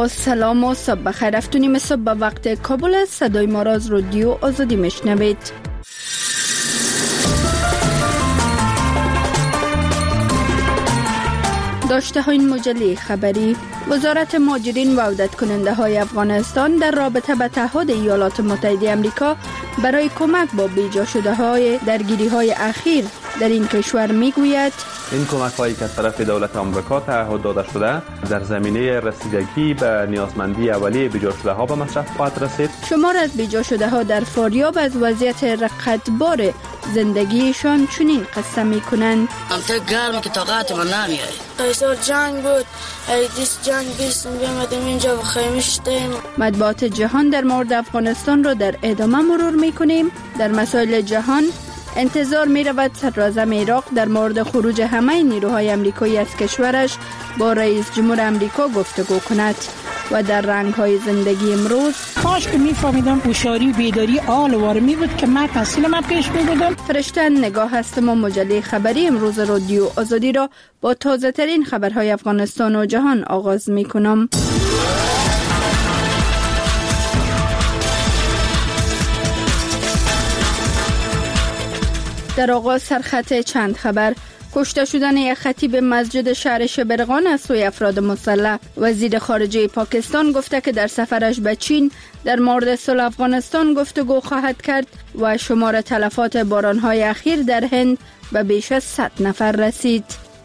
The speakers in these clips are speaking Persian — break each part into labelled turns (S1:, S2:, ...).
S1: با سلام و صبح بخیر. افتونیم صبح به وقت کابل است. صدای ما را از رادیو آزادی میشنوید. داشته های این مجله خبری: وزارت مهاجرین و عودت کننده های افغانستان در رابطه به تعهد ایالات متحده آمریکا برای کمک با بیجا شده های درگیری های اخیر در این کشور میگوید
S2: این کمک هایی که از طرف دولت آمریکا تعهد داده شده در زمینه رسیدگی به نیازمندی اولیه بیجا شده ها به مصرف خواهد رسید.
S1: شمار از بیجا شده ها در فاریاب از وضعیت رقتبار زندگیشان چنین قصه میکنند:
S3: منطقه گرم که طاقت من نمیاد.
S4: قیصر جنگ بود، ایدیس جنگ بیستم بیامدیم اینجا و خیمه شدیم.
S1: مطبوعات جهان در مورد افغانستان را در ادامه مرور میکنیم. در مسائل جهان انتظار می رود صدراعظم عراق در مورد خروج همه نیروهای امریکایی از کشورش با رئیس جمهور امریکا گفتگو کند. و در رنگ های زندگی امروز:
S5: کاش که می فهمیدم هوشیاری و بیداری آل وارمی بود که من تحصیل من پیش می بودم.
S1: فرشته نگاه هستم و مجله خبری امروز رادیو آزادی را با تازه ترین خبرهای افغانستان و جهان آغاز می کنم. در آغاز سرخط چند خبر: کشته شدن یک خطیب مسجد شهر شبرغان از سوی افراد مسلح. وزیر خارجه پاکستان گفته که در سفرش به چین در مورد صلح افغانستان گفتگو خواهد کرد و شمار تلفات بارانهای اخیر در هند به بیش از 100 نفر رسید.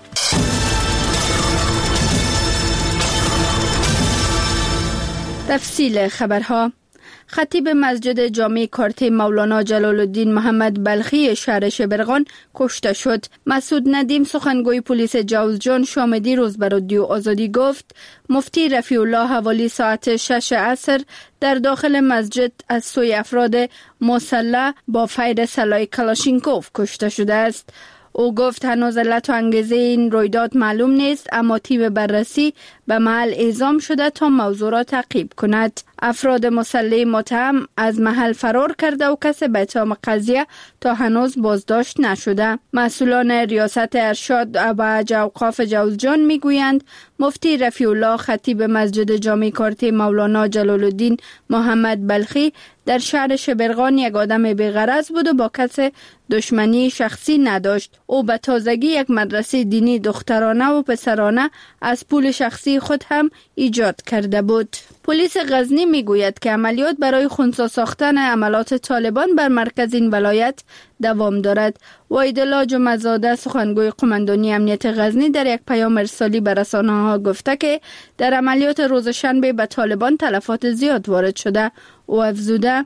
S1: تفصیل خبرها: خطیب مسجد جامع کارته مولانا جلال الدین محمد بلخی شهر شبرغان کشته شد. مسعود ندیم سخنگوی پلیس جوزجان شام دیروز به رادیو آزادی گفت مفتی رفیع الله حوالی ساعت 6 عصر در داخل مسجد از سوی افراد مسلح با فیر سلاح کلاشینکوف کشته شده است. او گفت هنوز علت و انگیزه این رویداد معلوم نیست، اما تیم بررسی به محل اعزام شده تا موضوع را تعقیب کند. افراد مسلح متهم از محل فرار کرده و کسی به اتهام قضیه تا هنوز بازداشت نشده. مسئولان ریاست ارشاد و اوقاف جوزجان میگویند مفتی رفیع الله خطیب مسجد جامع کارته مولانا جلال الدین محمد بلخی در شهر شبرغان یک آدم بی‌غرض بود و با کسی دشمنی شخصی نداشت. او به تازگی یک مدرسه دینی دخترانه و پسرانه از پول شخصی خود هم ایجاد کرده بود. پلیس غزنی میگوید که عملیات برای خنثی ساختن عملات طالبان بر مرکز این ولایت دوام دارد. وحیدالله جمعه‌زاده سخنگوی قماندانی امنیت غزنی در یک پیام ارسالی به رسانه‌ها گفته که در عملیات روز شنبه به طالبان تلفات زیاد وارد شده. او افزوده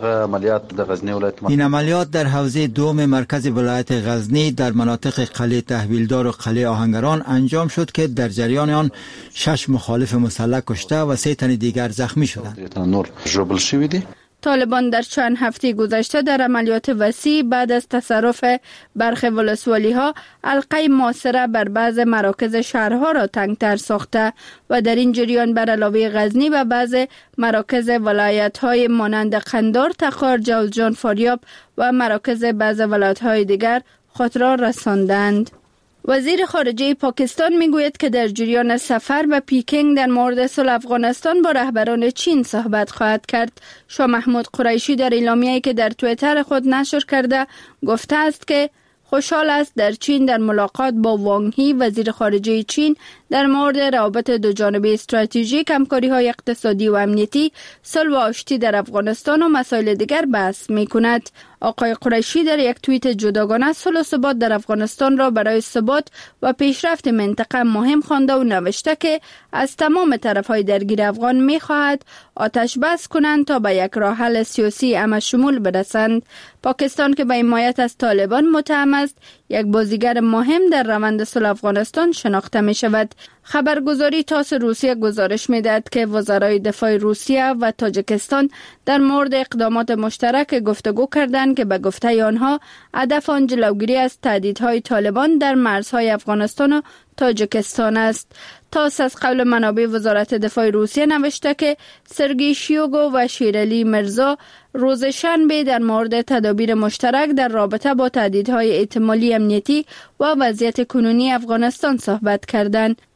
S6: این عملیات در حوزه دوم مرکز ولایت غزنی در مناطق قلعه تحویلدار و قلعه آهنگران انجام شد که در جریان آن 6 مخالف مسلح کشته و 3 تن دیگر زخمی شدند.
S1: طالبان در چند هفته گذشته در عملیات وسیع بعد از تصرف برخی ولسوالی ها حلقه محاصره بر بعض مراکز شهرها را تنگتر ساخته و در این جریان بر علاوه غزنی و بعض مراکز ولایت های مانند قندار، تخار، جوزجان، فاریاب و مراکز بعض ولایت های دیگر خود را رساندند. وزیر خارجه پاکستان میگوید که در جریان سفر به پیکینگ در مورد صلح افغانستان با رهبران چین صحبت خواهد کرد. شاه محمود قریشی در اعلامیه‌ای که در توییتر خود نشر کرده گفته است که خوشحال است در چین در ملاقات با وانگ هی وزیر خارجه چین در مورد روابط دوجانبه استراتژیک، همکاری‌های اقتصادی و امنیتی، صلح و آشتی در افغانستان و مسائل دیگر بحث می‌کند. آقای قریشی در یک توییت جداگانه صلح و ثبات در افغانستان را برای ثبات و پیشرفت منطقه مهم خوانده و نوشته که از تمام طرف‌های درگیر افغان می‌خواهد آتش بس کنند تا به یک راه حل سیاسی همه‌شمول برسند. پاکستان که به حمایت از طالبان متهم است، یک بازیگر مهم در روند صلح افغانستان شناخته می شود. خبرگزاری تاس روسیه گزارش می دهد که وزرای دفاع روسیه و تاجیکستان در مورد اقدامات مشترک گفتگو کردند که به گفته آنها هدف آن جلوگیری از تهدیدهای طالبان در مرزهای افغانستان و تاجیکستان است. تاس از قول منابع وزارت دفاع روسیه نوشته که سرگئی شویگو و شیرعلی مرزا روز شنبه در مورد تدابیر مشترک در رابطه با تهدیدهای احتمالی امنیتی و وضعیت کنونی افغانستان صحبت کردند.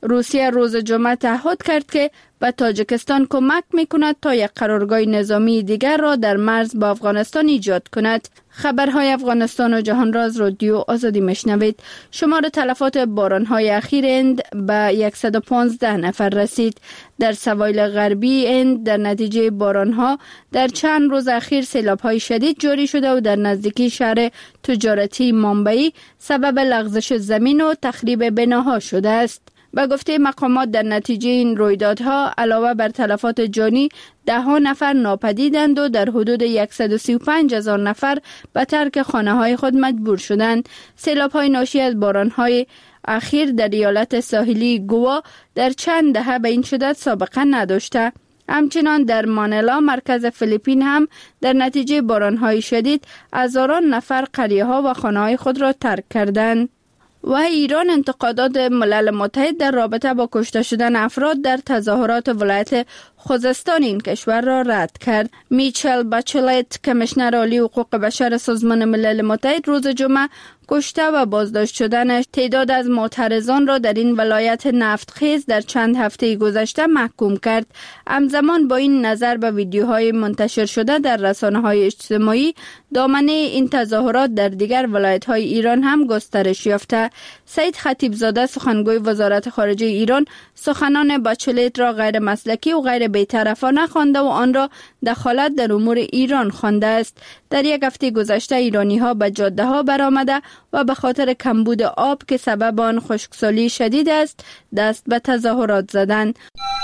S1: روسیه روز جمعه تعهد کرد که به تاجیکستان کمک میکند تا یک قرارگاه نظامی دیگر را در مرز با افغانستان ایجاد کند. خبرهای افغانستان و جهان راز رادیو آزادی میشنوید. شمار تلفات بارانهای اخیر هند به 115 نفر رسید. در سواحل غربی هند در نتیجه بارانها در چند روز اخیر سیلاب‌های شدید جاری شده و در نزدیکی شهر تجارتی مامبئی سبب لغزش زمین و تخریب بناها شده است. به گفته مقامات در نتیجه این رویدادها علاوه بر تلفات جانی 10 نفر ناپدیدند و در حدود 135,000 نفر به ترک خانه‌های خود مجبور شدند. سیلاب‌های ناشی از باران‌های اخیر در ایالت ساحلی گوا در چند دهه به این شدت سابقه نداشته. همچنان در مانیلا مرکز فیلیپین هم در نتیجه باران‌های شدید هزاران نفر قریه‌ها و خانه‌های خود را ترک کردند. و ایران انتقادات ملل متحد در رابطه با کشته شدن افراد در تظاهرات ولایت خوزستان این کشور را رد کرد. میچل بچلت کمیشنر عالی حقوق بشر سازمان ملل متحد روز جمعه کشته و بازداشت شدن تعداد از معترضان را در این ولایت نفتخیز در چند هفته گذشته محکوم کرد. همزمان با این نظر به ویدیوهای منتشر شده در رسانه‌های اجتماعی دامنه این تظاهرات در دیگر ولایت‌های ایران هم گسترش یافته. سعید خطیبزاده سخنگوی وزارت خارجه ایران سخنان بچلت را غیر مسلکی و غیر بی‌طرفانه خوانده و آن را دخالت در امور ایران خوانده است. در یک هفته گذشته ایرانی‌ها به جاده‌ها برآمده و به خاطر کمبود آب که سبب آن خشکسالی شدید است دست به تظاهرات زدند.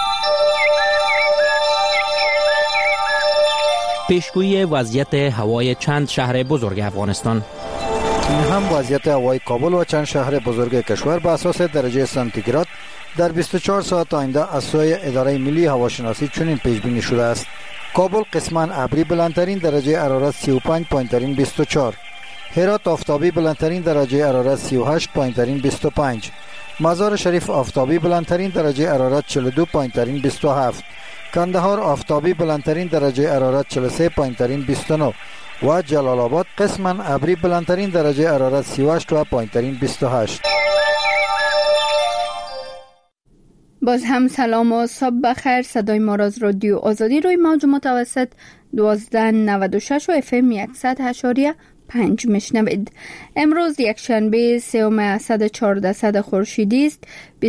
S7: پیشگویی وضعیت هوای چند شهر بزرگ افغانستان.
S8: این هم وضعیت هوای کابل و چند شهر بزرگ کشور به اساس درجه سانتیگراد در 24 ساعت آینده از سوی اداره ملی هواشناسی چنین پیش بینی شده است. کابل قسماً ابری بلندترین درجه حرارت 35 پایین‌ترین 24. هرات آفتابی بلندترین درجه حرارت 38 پایین‌ترین 25. مزار شریف آفتابی بلندترین درجه حرارت 42 پایین‌ترین 27. کندهار آفتابی بلندترین درجه حرارت 43 پایین‌ترین 29 و جلال آباد قسماً ابری بلندترین درجه حرارت 38 و پایین‌ترین 28.
S1: باز هم سلام و صبح بخیر. صدای ما را از رادیو آزادی روی موج متوسط 1296 و FM 100.5 میشنوید. امروز یک شنبه 3 اسد 1400 خورشیدی است،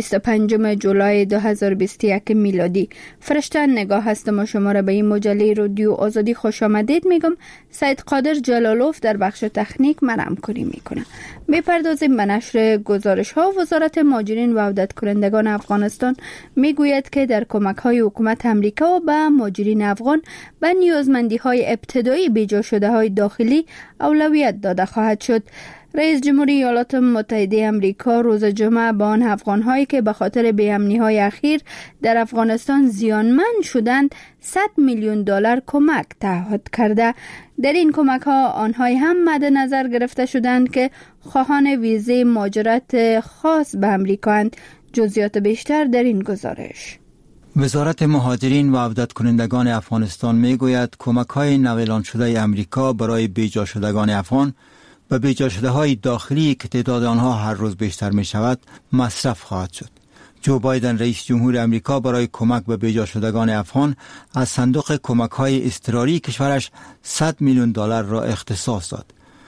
S1: 25 جولای 2021 میلادی. فرشته نگاه هستم و شما را به این مجله رادیو آزادی خوش آمدید میگم. سید قادر جلالوف در بخش تکنیک من همکاری میکنه. میپردازیم به نشر گزارش ها. وزارت مهاجرین و عودت کنندگان افغانستان میگوید که در کمک های حکومت امریکا به مهاجرین افغان به نیازمندی های ابتدایی بیجا شده های داخلی اولویت داده خواهد شد. رئیس جمهوری ایالات متحده آمریکا روز جمعه به آن افغان‌هایی که به خاطر بی‌امنی‌های اخیر در افغانستان زیانمند شدند 100 میلیون دلار کمک تعهد کرده. در این کمک‌ها آنهایی هم مد نظر گرفته شدند که خواهان ویزه مهاجرت خاص به آمریکااند. جزئیات بیشتر در این گزارش.
S6: وزارت مهاجرین و عودت کنندگان افغانستان میگوید کمک‌های نو اعلان شده آمریکا برای بیجا شدگان افغان و بیجا شده های داخلی که تعداد آنها هر روز بیشتر می شود مصرف خواهد شد. جو بایدن رئیس جمهور آمریکا برای کمک به بیجا شدگان افغان از صندوق کمک های اضطراری کشورش 100 میلیون دلار را اختصاص داد.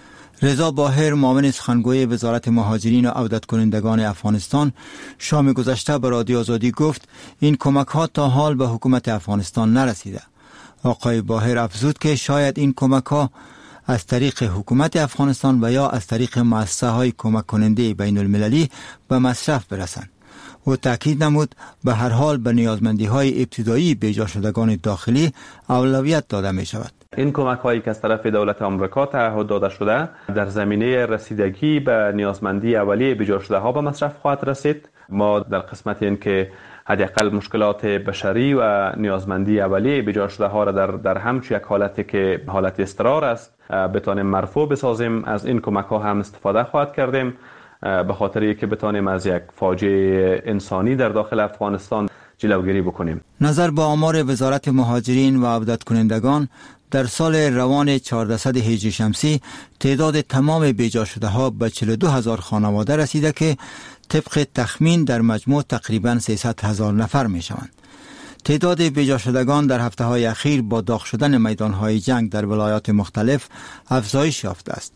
S6: رضا باهر معاون سخنگوی وزارت مهاجرین و عودت کنندگان افغانستان شام گذشته به رادیو آزادی گفت این کمک ها تا حال به حکومت افغانستان نرسیده. آقای باهر افزود که شاید این کمک ها از طریق حکومت افغانستان و یا از طریق مؤسسه های کمک کننده بین المللی به مصرف برسند. او تاکید نمود به هر حال به نیازمندی های ابتدایی بیجا شدگان داخلی اولویت داده می شود.
S2: این کمک هایی که از طرف دولت آمریکا تعهد داده شده در زمینه رسیدگی به نیازمندی اولیه بیجا شده ها به مصرف خواهد رسید. ما در قسمت این که حداقل مشکلات بشری و نیازمندی اولیه بیجا شده ها را در همچون یک حالتی که حالت اضطرار است بتانیم مرفوع بسازیم. از این کمک ها هم استفاده خواهد کردیم به خاطر اینکه بتانیم از یک فاجعه انسانی در داخل افغانستان جلوگیری بکنیم.
S6: نظر به آمار وزارت مهاجرین و عودت کنندگان در سال روان 1400 هجری شمسی تعداد تمام بیجا شده ها به 42,000 خانواده رسیده که طبق تخمین در مجموع تقریباً 300,000 نفر می شوند. تعداد بیجا شدگان در هفته‌های اخیر با داغ شدن میدان‌های جنگ در ولایات مختلف افزایش یافته است.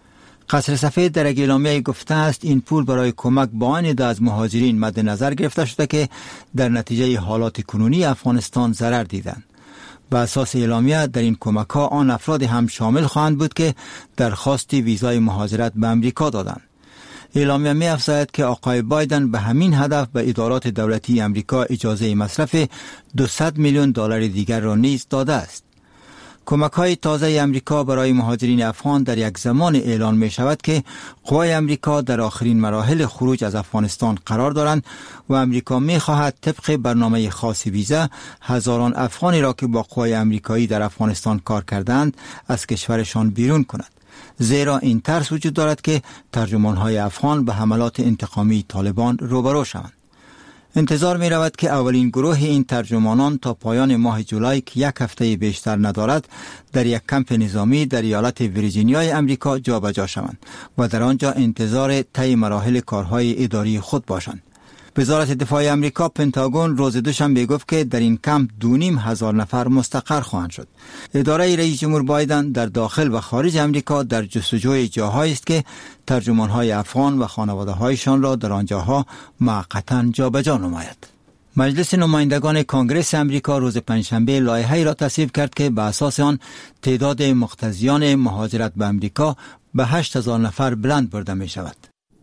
S6: قصر سفید در یک اعلامیه گفته است این پول برای کمک به آن عده از مهاجرین مد نظر گرفته شده که در نتیجه حالات کنونی افغانستان ضرر دیدند. به اساس اعلامیه در این کمک‌ها آن افراد هم شامل خواهند بود که درخواست ویزای مهاجرت به امریکا دادند. اعلامیه می افزاید که آقای بایدن به همین هدف به ادارات دولتی امریکا اجازه مصرف 200 میلیون دلار دیگر را نیز داده است. کمک‌های تازه امریکا برای مهاجرین افغان در یک زمان اعلان می شود که قوای امریکا در آخرین مراحل خروج از افغانستان قرار دارند و امریکا می خواهد طبق برنامه خاص ویزا هزاران افغانی را که با قوای امریکایی در افغانستان کار کردند از کشورشان بیرون کند. زیرا این ترس وجود دارد که ترجمان‌های افغان به حملات انتقامی طالبان روبرو شوند. انتظار می رود که اولین گروه این ترجمانان تا پایان ماه جولای که یک هفته بیشتر ندارد در یک کمپ نظامی در ایالت ویرجینیای امریکا جابجا شوند و در آنجا انتظار طی مراحل کارهای اداری خود باشند. وزارت دفاع امریکا پنتاگون روز دوشنبه گفت که در این کمپ 2,500 نفر مستقر خواهند شد. اداره رئیس جمهور بایدن در داخل و خارج امریکا در جستجوی جاهایی است که ترجمان‌های افغان و خانواده‌هایشان را در آنجاها موقتاً جابجا نماید. مجلس نمایندگان کنگره امریکا روز پنجشنبه لایحه‌ای را تصویب کرد که به اساس آن تعداد مقتضیان مهاجرت به امریکا به 8,000 نفر بلند برده می شود.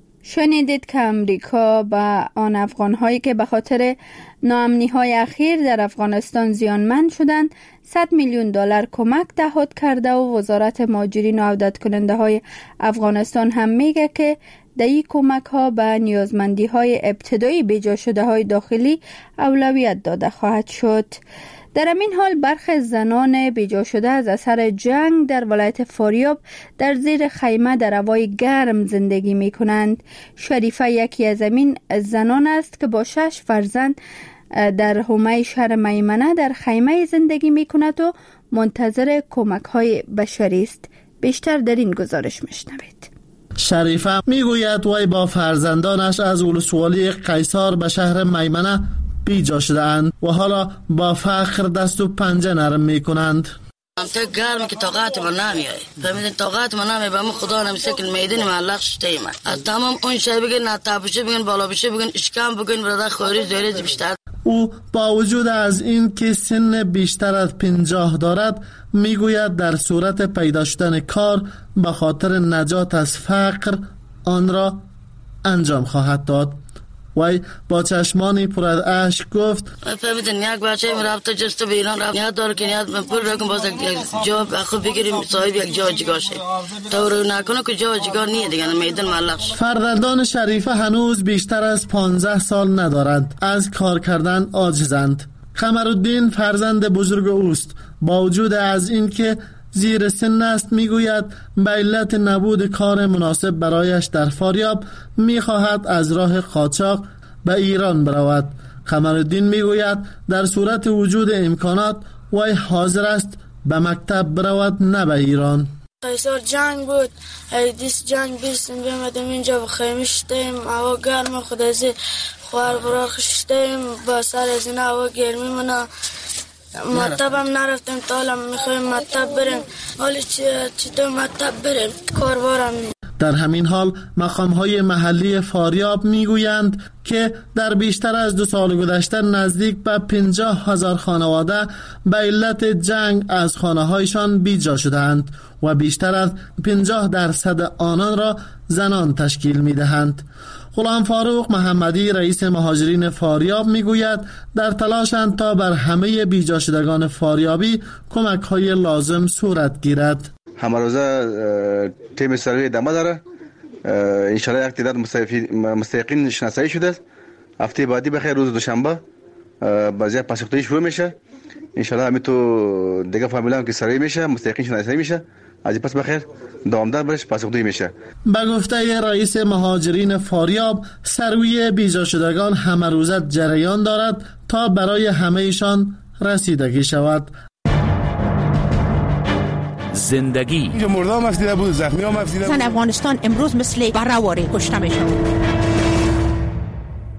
S1: شنیدید که امریکا به آن افغان‌هایی که به خاطر ناامنی‌های اخیر در افغانستان زیانمند شدند 100 میلیون دلار کمک تعهد کرده و وزارت مهاجرین و عودت کننده های افغانستان هم میگه که در این کمک ها به نیازمندی های ابتدایی بیجا شده های داخلی اولویت داده خواهد شد. در همین حال برخی زنان بیجا شده از اثر جنگ در ولایت فاریاب در زیر خیمه در هوای گرم زندگی می کنند. شریفه یکی از همین زنان است که با 6 فرزند در حومه شهر میمنه در خیمه زندگی می کند و منتظر کمک های بشری است. بیشتر در این گزارش میشنوید.
S9: شریفه میگوید وی با فرزندانش از ولسوالی قیصر به شهر میمنه بیجا شده اند و حالا با فقر دست و پنجه نرم می کنند.
S3: منطقه گرم که طاقت من نمیاد. فهمیدین طاقت من نمیاد. به خدا نمیشه که میدونی معلق شده من. از تمام اون شب بگن نتابشه بگن بالا بشه بگن اشکام بگن برادر خوری زیره بیشتر.
S9: او با وجود از این که سن بیشتر از 50 دارد میگوید در صورت پیدا شدن کار به خاطر نجات از فقر آن را انجام خواهد داد. وی با چشمانی پر از اشک گفت
S3: فهمیدین یک بچه من رفته جست به ایران رفت نیاد داره که نیاد من پول رکن باز یک جا خوب بگیریم صاحب یک جا جگاه شه تا رو نکنه که جا جگاه نیه دیگه میدن معلق شه.
S9: فرزندان شریفه هنوز بیشتر از 15 سال ندارند، از کار کردن عاجزند. قمرالدین فرزند بزرگ اوست. با وجود از این که زیر سن است میگوید به علت نبود کار مناسب برایش در فاریاب میخواهد از راه قاچاق به ایران برود. قمرالدین میگوید در صورت وجود امکانات وی حاضر است به مکتب برود نه به ایران.
S4: قیصر جنگ بود، دیس جنگ بیستیم بیامدیم اینجا و خیمه شدیم، هوا گرم خودازی خوار برار خشتیم با سر از این هوا گرمی منا مطب هم نرفتیم تا حالا میخوایم مطب بریم، حالی چی دو مطب بریم کاربارم.
S9: در همین حال مقام‌های محلی فاریاب میگویند که در بیشتر از 2 سال گذشته نزدیک به 50,000 خانواده به علت جنگ از خانه‌هایشان بیجا شدند و بیشتر از 50% آنان را زنان تشکیل میدهند. غلام فاروق محمدی رئیس مهاجرین فاریاب میگوید در تلاشند تا بر همه بیجا شدگان فاریابی کمک‌های لازم صورت گیرد.
S10: همه روزه تیم سروی ادامه داره. انشالله یک تعداد مستحقین شناسایی شده است. هفته بعدی بخیر روز دوشنبه بازی پاسخگویی شروع میشه. انشالله همین تو دیگه فامیلا هم که سروی میشه، مستحقین شناسایی میشه. از پس بخیر دوامدار برش پاسخگویی میشه.
S9: به گفته رئیس مهاجرین فاریاب سروی بیجا شدگان همه روزه جریان دارد تا برای همه ایشان رسیدگی شود.
S11: زندگی
S12: اینجا مرده هم افزیده بود، زخمی هم افزیده بود.
S5: زن افغانستان امروز مثل برهواری کشته میشن.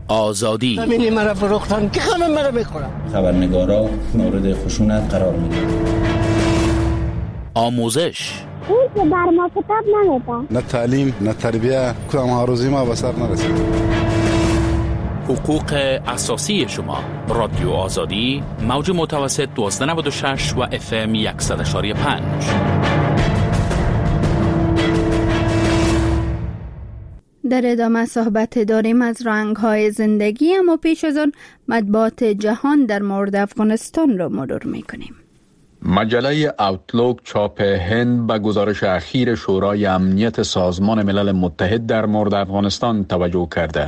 S11: آزادی.
S12: زمینی مرا فروختن که خانم مرا میخورن.
S13: خبرنگارا مورد خشونت قرار میگیرن.
S11: آموزش.
S14: این که بر ما کتاب نمیدن.
S15: نه تعلیم نه تربیه کدام آرزوی ما به سر نرسید.
S11: حقوق اساسی شما. رادیو آزادی موج متوسط 1296 و FM 100.5.
S1: در ادامه صحبت داریم از رنگ‌های زندگی، اما پیش از آن مطبوعات جهان در مورد افغانستان را مرور می‌کنیم.
S16: مجله اوتلوک چاپ هند به گزارش اخیر شورای امنیت سازمان ملل متحد در مورد افغانستان توجه کرده.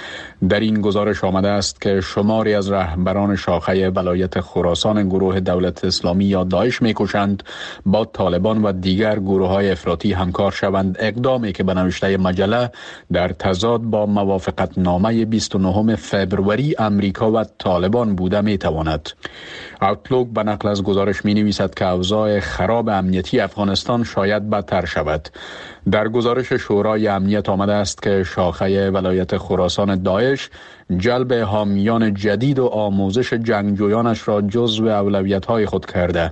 S16: در این گزارش آمده است که شماری از رهبران شاخه ولایت خراسان گروه دولت اسلامی یا داعش می‌کوشند با طالبان و دیگر گروه‌های افراطی همکار شوند، اقدامی که به نوشته مجله در تضاد با موافقت نامه 29 فبروری امریکا و طالبان بوده می‌تواند. اوتلوک به نقل از گزارش می‌نویسد که اوضاع خراب امنیتی افغانستان شاید بدتر شود. در گزارش شورای امنیت آمده است که شاخه ولایت خراسان داعش جلب حامیان جدید و آموزش جنگجویانش را جزو اولویت‌های خود کرده.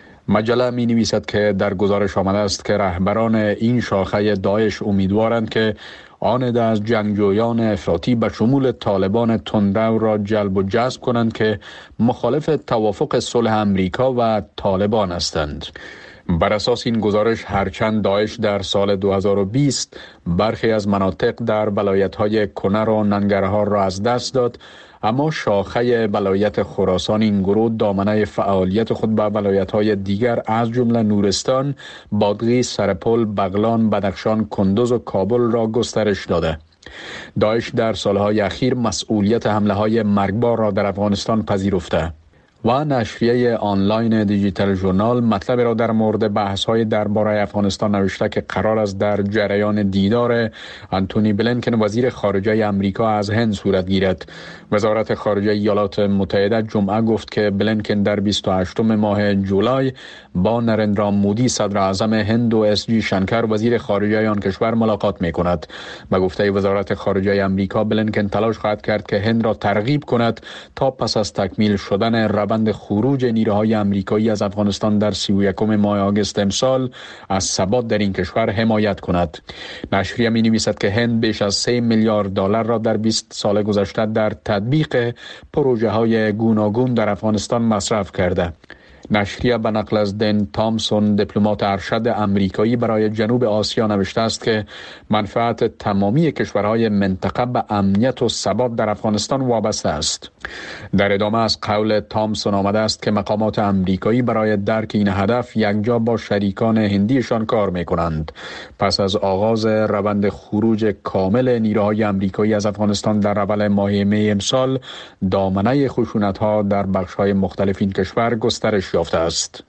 S16: مجله می نویسد که در گزارش آمده است که رهبران این شاخه داعش امیدوارند که آن عده از جنگجویان افراطی به شمول طالبان تندرو را جلب و جذب کنند که مخالف توافق صلح امریکا و طالبان هستند. بر اساس این گزارش هرچند داعش در سال 2020 برخی از مناطق در ولایت‌های کنر و ننگرهار را از دست داد، اما شاخه ولایت خراسان این گروه دامنه فعالیت خود به ولایت‌های دیگر از جمله نورستان، بادغیس، سرپل، بغلان، بدخشان، کندوز و کابل را گسترش داده. داعش در سالهای اخیر مسئولیت حمله‌های مرگبار را در افغانستان پذیرفته. و نشریه آنلاین دیجیتال ژورنال مطلب را در مورد بحث‌های درباره افغانستان نوشته که قرار است در جریان دیدار آنتونی بلینکن وزیر خارجه آمریکا از هند صورت گیرد. وزارت خارجه ایالات متحده جمعه گفت که بلینکن در 28 ماه جولای با نرندرا مودی صدر اعظم هند و اس جی شنکر وزیر خارجه آن کشور ملاقات می‌کند. به گفته وزارت خارجه آمریکا بلینکن تلاش خواهد کرد که هند را ترغیب کند تا پس از تکمیل شدن روند خروج نیروهای آمریکایی از افغانستان در 31 ماه آگوست امسال از ثبات در این کشور حمایت کند. نشریه می‌نویسد که هند بیش از 3 میلیارد دلار را در 20 سال گذشته در تطبیق پروژه‌های گوناگون در افغانستان مصرف کرده. نشریه به نقل از دن تامسون دیپلمات ارشد آمریکایی برای جنوب آسیا نوشته است که منفعت تمامی کشورهای منطقه به امنیت و ثبات در افغانستان وابسته است. در ادامه از قول تامسون آمده است که مقامات آمریکایی برای درک این هدف یکجا با شریکان هندیشان کار می‌کنند. پس از آغاز روند خروج کامل نیروهای آمریکایی از افغانستان در اول ماه می امسال، دامنه خشونت‌ها در بخش‌های مختلف این کشور گسترش یافته است.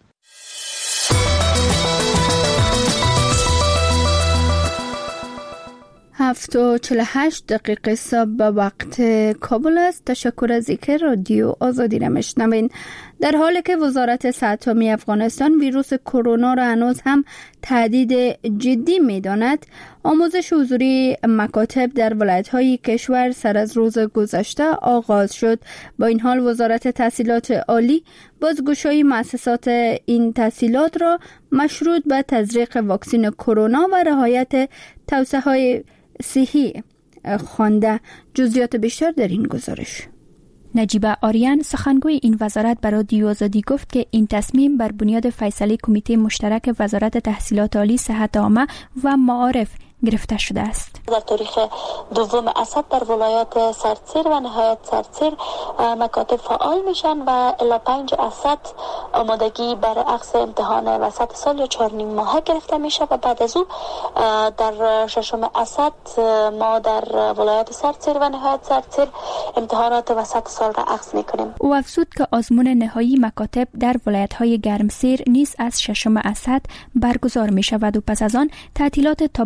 S1: 7:48 صبح به وقت کابل است. تشکر از اینکه رادیو آزادی را میشنوین. در حالی که وزارت صحت عامه افغانستان ویروس کرونا را هنوز هم تهدید جدی می‌داند، آموزش حضوری مکاتب در ولایت‌های کشور سر از روز گذشته آغاز شد. با این حال وزارت تحصیلات عالی بازگشایی مؤسسات این تحصیلات را مشروط به تزریق واکسن کرونا و رعایت توصیه‌های صحی خوانده. جزئیات بیشتر در این گزارش.
S17: نجیبه آریان سخنگوی این وزارت برای رادیو آزادی گفت که این تصمیم بر بنیاد فیصله کمیته مشترک وزارت تحصیلات عالی، صحت عامه و معارف گرفته شده است.
S18: در تاریخ دوم اسد در ولایات سرتسیر و نهایت سرتسیر مکاتب فعال میشن و الی 5 اسد آمادگی برای اخذ امتحان وسط سال یا 4.5 ماه گرفته میشه و بعد از او در 6 اسد ما در ولایات سرتسیر و نهایت سرتسیر امتحانات وسط سال را اخذ میکنیم.
S17: او افزود که آزمون نهایی مکاتب در ولایت‌های گرمسیر نیز از 6 اسد برگزار می شود و پس از آن تعطیلات تابستانی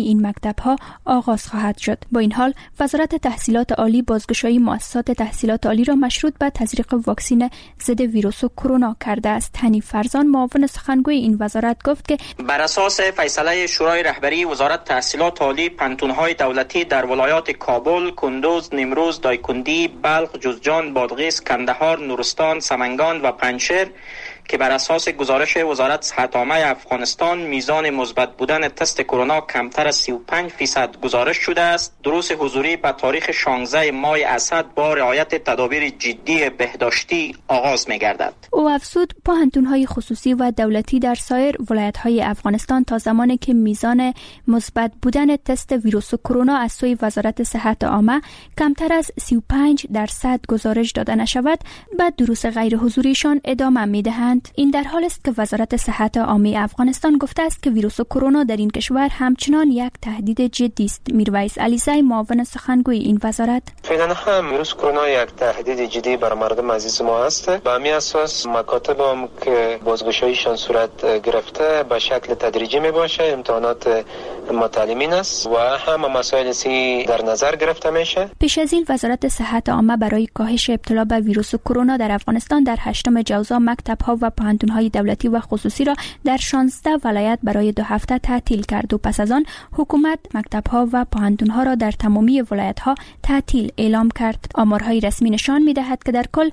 S17: این مکتب‌ها آغاز خواهد شد. با این حال وزارت تحصیلات عالی بازگشایی مؤسسات تحصیلات عالی را مشروط به تزریق واکسن ضد ویروس کرونا کرده است. حنیف فرزان معاون سخنگوی این وزارت گفت که
S19: بر اساس فیصله شورای رهبری وزارت تحصیلات عالی پانتون‌های دولتی در ولایات کابل، کندوز، نیمروز، دایکندی، بلخ، جوزجان، بادغیس، کندهار، نورستان، سمنگان و پنجشیر که بر اساس گزارش وزارت صحت عامه افغانستان میزان مثبت بودن تست کرونا کمتر از 35% گزارش شده است. دروس حضوری به تاریخ 16 ماه اسد با رعایت تدابیر جدی بهداشتی آغاز می‌گردد.
S17: او افزود پوهنتون‌های خصوصی و دولتی در سایر ولایت‌های افغانستان تا زمانی که میزان مثبت بودن تست ویروس کرونا از سوی وزارت صحت عامه کمتر از 35% گزارش داده نشود، به دروس غیر حضوریشان ادامه می‌دهند. این در حال است که وزارت صحت عامه افغانستان گفته است که ویروس کرونا در این کشور همچنان یک تهدید جدی است. میرویس علیزی معاون سخنگوی این وزارت:
S20: فعلا هم ویروس کرونا یک تهدید جدی بر مردم عزیز ما است. به همین اساس مکاتب هم که بازگشاییشان صورت گرفته به شکل تدریجی می باشه. امتحانات معلمین است و همه مسائل سی در نظر گرفته میشه.
S17: پیش از این وزارت صحت عامه برای کاهش ابتلا به ویروس کرونا در افغانستان در 8 جوزا مکتب‌ها و پوهنتون‌های دولتی و خصوصی را در 16 ولایت برای 2 هفته تعطیل کرد و پس از آن حکومت مکتب‌ها و پوهنتون‌ها را در تمامی ولایت‌ها تعطیل اعلام کرد. آمارهای رسمی نشان می‌دهد که در کل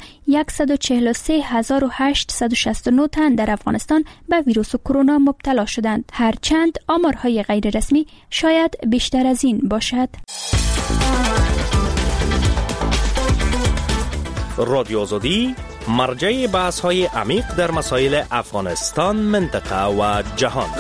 S17: 143869 تن در افغانستان به ویروس کرونا مبتلا شدند، هرچند آمارهای غیر رسمی شاید بیشتر از این باشد.
S21: رادیو آزادی مرجع بحث‌های عمیق در مسائل افغانستان، منطقه و جهان.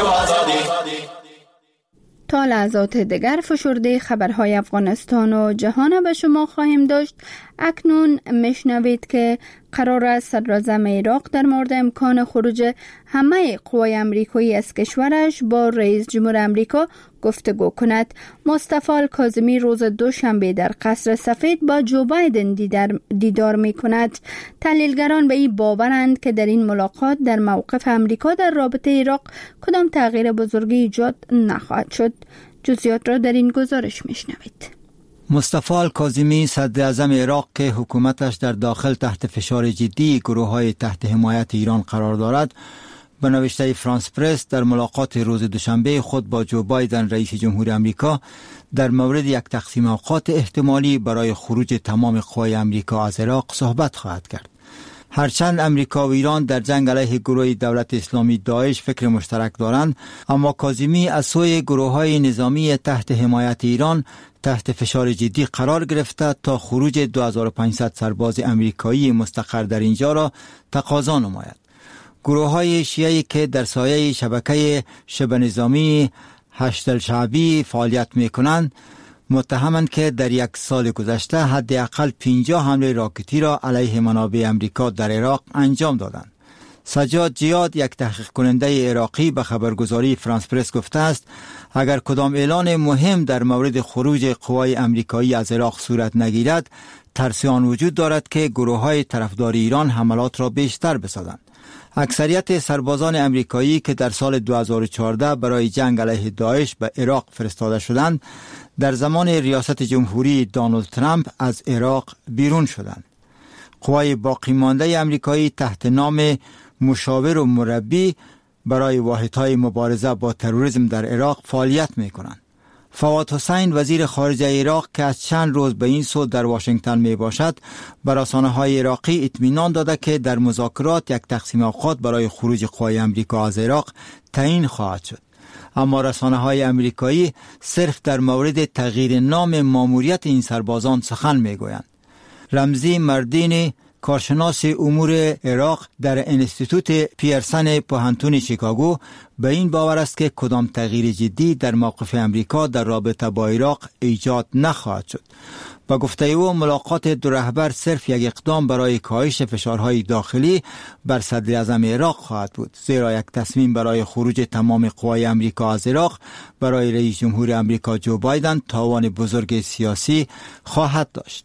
S1: تا لحظات دیگر فشرده خبرهای افغانستان و جهان به شما خواهیم داشت. اکنون میشنوید که قرار است صدراعظم عراق در مورد امکان خروج همه قوای امریکایی از کشورش با رئیس جمهور امریکا گفتگو کند. مصطفی الکاظمی روز دوشنبه در قصر سفید با جو بایدن دیدار می کند. تحلیلگران به این باورند که در این ملاقات در موقف امریکا در رابطه عراق کدام تغییر بزرگی ایجاد نخواهد شد. جزئیات را در این گزارش میشنوید.
S6: مصطفی الکاظمی صدر اعظم عراق که حکومتش در داخل تحت فشار جدی گروه‌های تحت حمایت ایران قرار دارد، به نوشته فرانس پرس در ملاقات روز دوشنبه خود با جو بایدن رئیس جمهور امریکا در مورد یک تقسیم اوقات احتمالی برای خروج تمام قوای امریکا از عراق صحبت خواهد کرد. هرچند امریکا و ایران در جنگ علیه گروه دولت اسلامی داعش فکر مشترک دارند، اما کاظمی از سوی گروه‌های نظامی تحت حمایت ایران تحت فشار جدی قرار گرفته تا خروج 2500 سرباز امریکایی مستقر در اینجا را تقاضا نماید. گروه‌های شیعی که در سایه شبکه شبه نظامی هشت الشعبی فعالیت می‌کنند متهمند که در یک سال گذشته حداقل 50 حمله راکتی را علیه منابع امریکا در عراق انجام دادند. سجاد جیاد، یک تحقیق کننده عراقی، به خبرگزاری فرانس پرس گفته است اگر کدام اعلان مهم در مورد خروج قوای امریکایی از عراق صورت نگیرد، ترس آن وجود دارد که گروه‌های طرفدار ایران حملات را بیشتر بسازند. اکثریت سربازان امریکایی که در سال 2014 برای جنگ علیه داعش به عراق فرستاده شدند، در زمان ریاست جمهوری دونالد ترامپ از عراق بیرون شدند. قوای باقی مانده امریکایی تحت نام مشاور و مربی برای واحدهای مبارزه با تروریسم در عراق فعالیت می‌کنند. فواد حسین، وزیر خارجه عراق که از چند روز به این سو در واشنگتن می باشد، به رسانه‌های عراقی اطمینان داده که در مذاکرات یک تقسیم اوقات برای خروج قوای امریکا از عراق تعیین خواهد شد. اما رسانه‌های امریکایی صرف در مورد تغییر نام ماموریت این سربازان سخن می‌گویند. رمزی مردینی، کارشناس امور عراق در انستیتوت پیرسن پوهنتون شیکاگو، به این باور است که کدام تغییر جدی در موقف امریکا در رابطه با عراق ایجاد نخواهد شد. با گفته او ملاقات دو رهبر صرف یک اقدام برای کاهش فشارهای داخلی بر صدر اعظم عراق خواهد بود، زیرا یک تصمیم برای خروج تمام قوای امریکا از عراق برای رئیس جمهور امریکا جو بایدن تاوان بزرگ سیاسی خواهد داشت.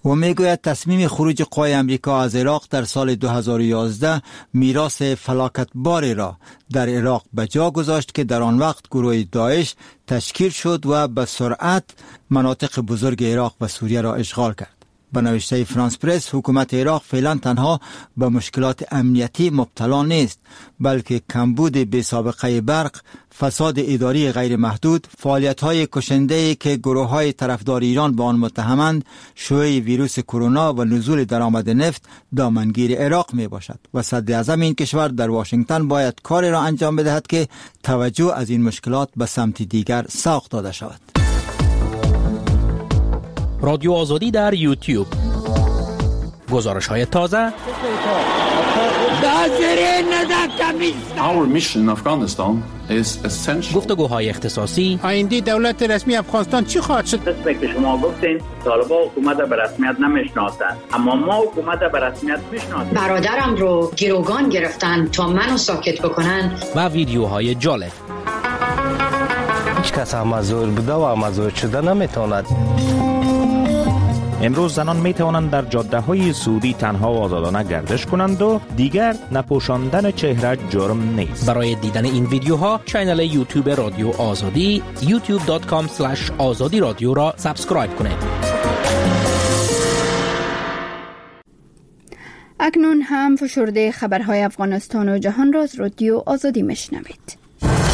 S6: و میگوید تصمیم خروج قوای امریکا از عراق در سال 2011 میراث فلاکتباری را در عراق به جا گذاشت که در آن وقت گروه داعش تشکیل شد و به سرعت مناطق بزرگ عراق و سوریه را اشغال کرد. به نوشته فرانس پرس، حکومت عراق فعلا تنها به مشکلات امنیتی مبتلا نیست، بلکه کمبود بی‌سابقه برق، فساد اداری غیر محدود، فعالیت‌های کشنده‌ای که گروه‌های طرفدار ایران به آن متهمند، شیوع ویروس کرونا و نزول درآمد نفت دامنگیر عراق میباشد و صدر اعظم این کشور در واشنگتن باید کاری را انجام بدهد که توجه از این مشکلات به سمت دیگر ساق داده شود.
S11: رادیو آزادی در یوتیوب، گزارش‌های تازه.
S16: Our mission in Afghanistan is essential.
S11: گفتگوهای اختصاصی.
S5: آینده دولت رسمی افغانستان چی خواهد شد؟
S7: مثل که شما گفتین طالبان حکومت به رسمیت نمیشناسند، اما ما حکومت به رسمیت میشناسیم.
S22: برادرم رو گروگان گرفتن تا منو ساکت بکنن.
S11: و ویدیوهای جالب.
S7: هیچ کس مزور بوده و مزور شده نمیتواند.
S23: امروز زنان می توانند در جاده‌های سعودی تنها و آزادانه گردش کنند و دیگر نپوشاندن چهره جرم نیست.
S11: برای دیدن این ویدیوها کانال یوتیوب رادیو آزادی youtube.com/azadi رادیو را سابسکرایب کنید.
S1: اکنون هم فشرده خبرهای افغانستان و جهان را از رادیو آزادی میشنوید.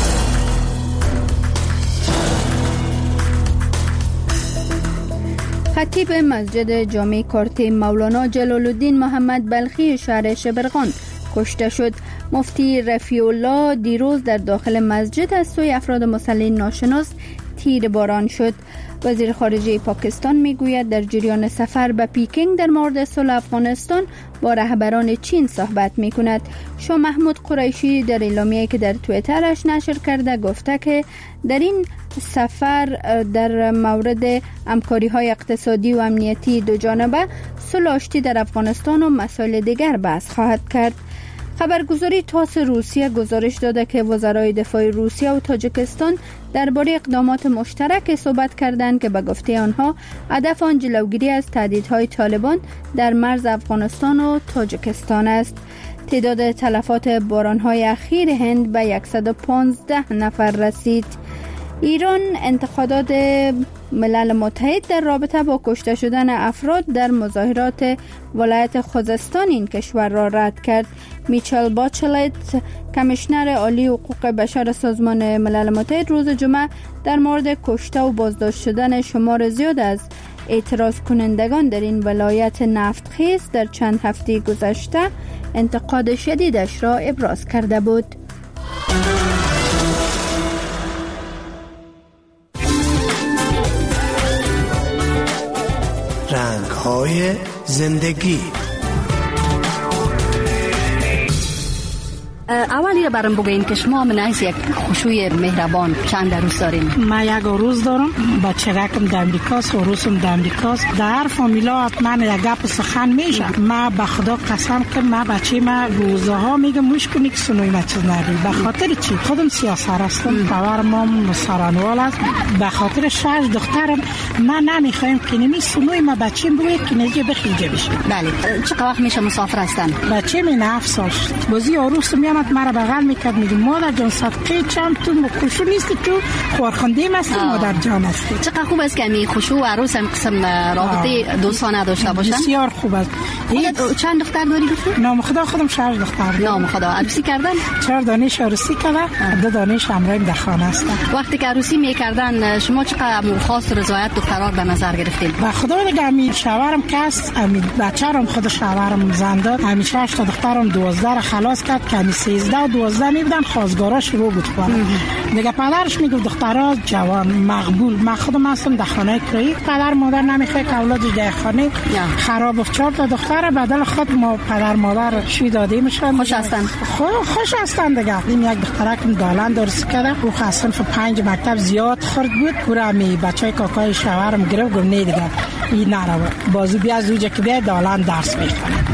S1: خطیب مسجد جامع کارتی مولانا جلال الدین محمد بلخی شهر شبرغان کشته شد. مفتی رفیع الله دیروز در داخل مسجد از سوی افراد مسلح ناشناس تیر باران شد. وزیر خارجه پاکستان میگوید در جریان سفر به پیکینگ در مورد صلح افغانستان با رهبران چین صحبت میکند. شاه محمود قریشی در اعلامیه‌ای که در توییترش نشر کرده گفته که در این سفر در مورد همکاری‌های اقتصادی و امنیتی دو جانبه، صلح آشتی در افغانستان و مسائل دیگر بحث خواهد کرد. خبرگزاری تاس روسیه گزارش داده که وزرای دفاع روسیه و تاجیکستان درباره اقدامات مشترک صحبت کردند که به گفته آنها هدف آن جلوگیری از تهدیدهای طالبان در مرز افغانستان و تاجیکستان است. تعداد تلفات بارانهای اخیر هند به 115 نفر رسید. ایران انتقادات ملل متحد در رابطه با کشته شدن افراد در مظاهرات ولایت خوزستان این کشور را رد کرد. میچل باچلت، کمیشنر عالی حقوق بشر سازمان ملل متحد، روز جمعه در مورد کشته و بازداشت شدن شمار زیاد از اعتراض کنندگان در این ولایت نفتخیز در چند هفته گذشته انتقاد شدیدش را ابراز کرده بود.
S12: رنگ‌های زندگی.
S24: اولی برام بگوین که شما من از یک خوشوی مهربان چند روز داریم؟
S5: من یک روز دارم، بچه‌کم در امریکاست و روسم در امریکاست. در فامیلا حتما یک گپ سخن میشه. من به خدا قسم که من بچه ما روزها میگم موش کنی که سنوی ما چیز نری. به خاطر چی؟ خودم سیاست هستم، پدرم سرانوال است. به خاطر شش دخترم من نمیخوایم که نمی سنوی ما بچه‌م بگه که نجی بخیجه بشه.
S24: بله. چه وقت میشه مسافر هستن؟
S5: بچه من 7 سال شد. بازی عروس میاد مرا بغل میکرد میگه مادر جان صدقه چم تو خوشو نیستی، تو خورخنده هستی مادر جان هستی.
S24: چقدر خوب است که می خوشو و عروس هم قسم رابطه دوستانه داشته باشن.
S5: بسیار خوب است.
S24: چند دختر داری گفتی؟
S5: نام خدا خودم 6 دختر.
S24: نام خدا. عروسی کردن؟
S5: 4 دانش عروسی کردن، 2 دانش همراهم در خانه هستن.
S24: وقتی که عروسی میکردن شما چقدر خاص رضایت دخترها به نظر گرفتین؟
S5: به خدا دیگه همین شوهرم کس همین بچه‌رم خود شوهرم زن داد، همین 6 تا دخترم 12 را خلاص کرد که همین 13 و 12 میبودن خواستگارا شروع بود خواهد. دیگه پدرش میگفت دخترها جوان مقبول. من خودم هستم در خانه کرایی، پدر مادر نمیخواد که اولادش در خانه خراب. 4 تا دختر بدل خود ما پدر مادر شوی داده میشن.
S24: خوش هستن.
S5: خوش هستن دیگه. این یک دخترکم دالان درست کرده، او خاصن فر 5 مکتب زیاد خورد بود. پورا می بچهای کاکای شوهرم گرفت گفت نه دیگه این نرو بازو بیا زوجه که بیا دالان درس میخونه.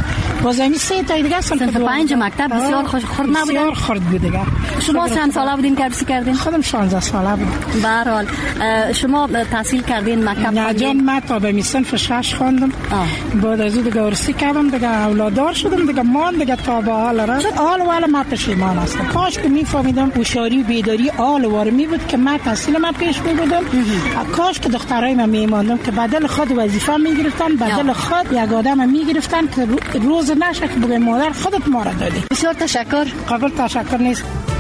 S5: وزنی 3 تا دیگه
S24: صنف 5 مکتب بسیار خرد نبود.
S5: بسیار خرد بود دیگه.
S24: شما چند ساله بودین که عروسی کردین؟
S5: خودم 16 ساله بودم.
S24: به هر حال شما تحصیل کردین مکتب؟
S5: نه جان، من تا به صنف 6 خواندم. بعد از اون دیگه عروسی کردم، دیگه اولادار شدم، دیگه مان دیگه تا به حال را. حال ما پشیمان هستم. کاش که میفهمیدم هوشیاری و بیداری آل وارمی بود که من تحصیل من پیش میبردم. کاش که دخترای من میماندم که بدل خود وظیفه میگرفتن، بدل خود یک آدم میگرفتن که روز نشه که بگه مادر خودت ما را دادی.
S24: بسیار تشکر.
S5: قبل تشکر نیست.